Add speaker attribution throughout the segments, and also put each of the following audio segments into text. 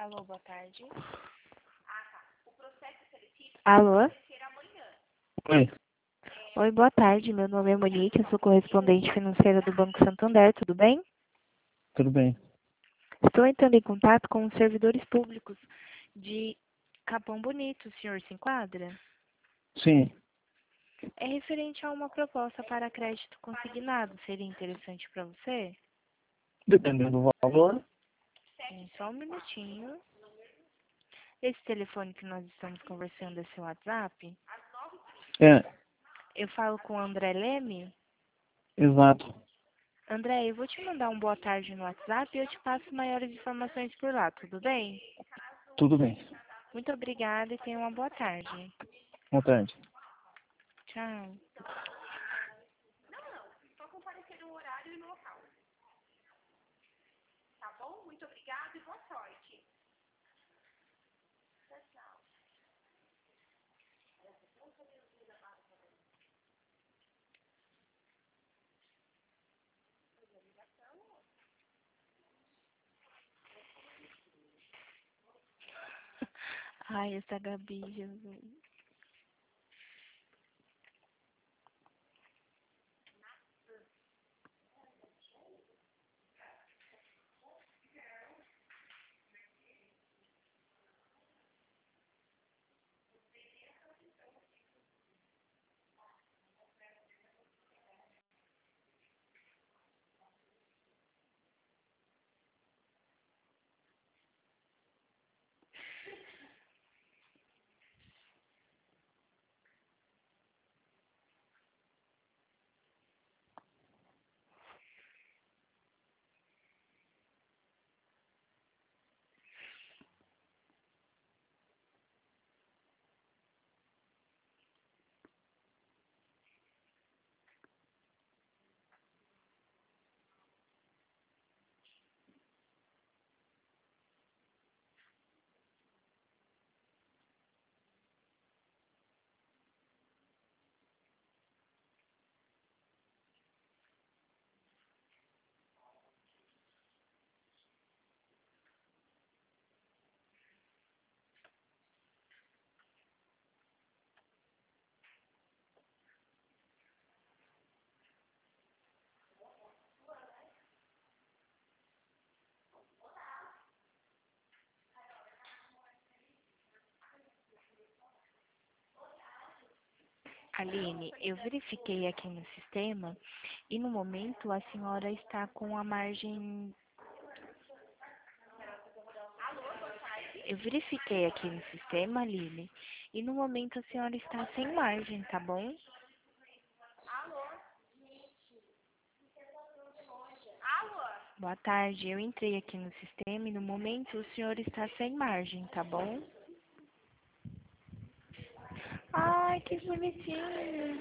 Speaker 1: Alô, boa tarde. Alô?
Speaker 2: Oi,
Speaker 1: Oi, boa tarde. Meu nome é Monique, eu sou correspondente financeira do Banco Santander, tudo bem?
Speaker 2: tudo bem.
Speaker 1: Estou entrando em contato com os servidores públicos de Capão Bonito. O senhor se enquadra?
Speaker 2: Sim,
Speaker 1: É referente a uma proposta para crédito consignado. Seria interessante para você?
Speaker 2: dependendo do valor.
Speaker 1: Só um minutinho. Esse telefone que nós estamos conversando é seu WhatsApp?
Speaker 2: É,
Speaker 1: Eu falo com o André Leme.
Speaker 2: exato.
Speaker 1: André, eu vou te mandar um boa tarde no WhatsApp e eu te passo maiores informações por lá, tudo bem?
Speaker 2: Tudo bem.
Speaker 1: Muito obrigada e tenha uma boa tarde.
Speaker 2: Boa tarde.
Speaker 1: Tchau. Ai, essa Gabi, Jesus. Aline, eu verifiquei aqui no sistema e no momento a senhora está com a margem. Eu verifiquei aqui no sistema, Aline, e no momento a senhora está sem margem, tá bom? Boa tarde, eu entrei aqui no sistema e no momento o senhor está sem margem, tá bom? Ai, que bonitinho.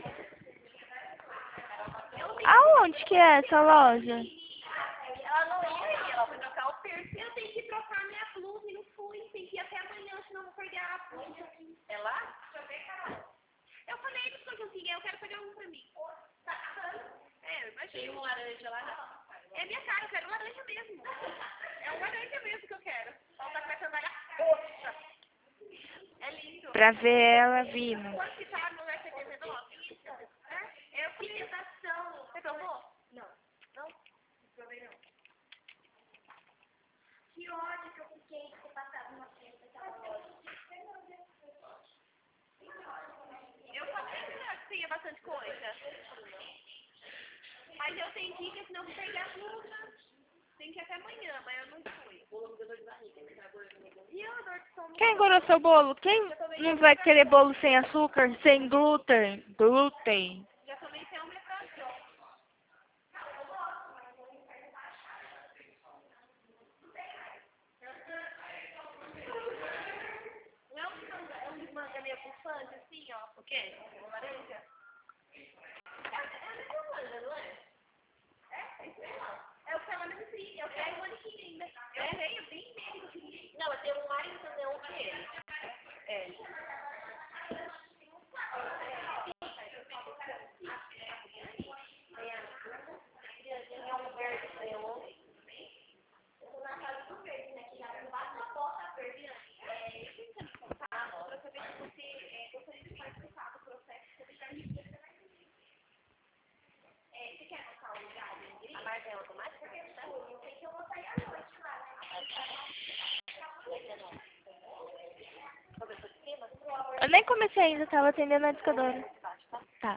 Speaker 1: Aonde que é essa loja?
Speaker 3: Ela não é aí, ela foi trocar o piercing. Eu tenho que trocar minha blusa e não fui. Tem que ir até amanhã, senão eu vou perder a blusa. É lá? Deixa eu ver, Carol. Eu falei eles não conseguem, eu quero pegar um pra mim. Tá caçando? É, eu imagino. Tem um laranja lá, não? É minha cara, eu quero laranja mesmo. É um laranja mesmo que eu quero. Ela tá começando a dar poxa. É lindo.
Speaker 1: Pra ver ela vindo.
Speaker 3: Quanto que tá no ST19? É a apresentação. Você provou? Não. Não? Não provei não. Que ódio que eu fiquei de ter passado uma frente daquela loja. Eu falei que tinha bastante coisa. Mas eu tenho que ir, senão eu vou pegar a blusa. Tem que ir até amanhã, mas eu não fui. E eu, dor de estômago.
Speaker 1: Quem engorou seu bolo? Quem não vai querer bolo sem açúcar, sem glúten? Glúten.
Speaker 3: Já tomei até um metade. Não é um de manga meio bufante, assim, ó. O quê? Uma laranja? É meio manga, não é? É isso mesmo. É o que ela me disse. Eu quero um manequim ainda. Eu tenho bem menos que ninguém. Não, eu tenho mais neon que ele. É. É um verde neon. Eu tô na casa do verde, né? Que já não bate uma porta janela automática, porque eu sei que eu vou sair à noite lá, né? Começou de cima?
Speaker 1: Eu nem comecei ainda, tava atendendo a discadora. Tá.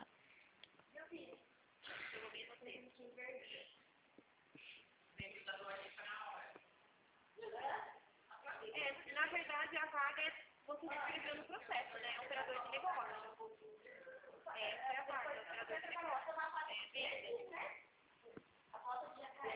Speaker 3: Na verdade, a vaga é você escreveu no processo, né? Operador de negócio.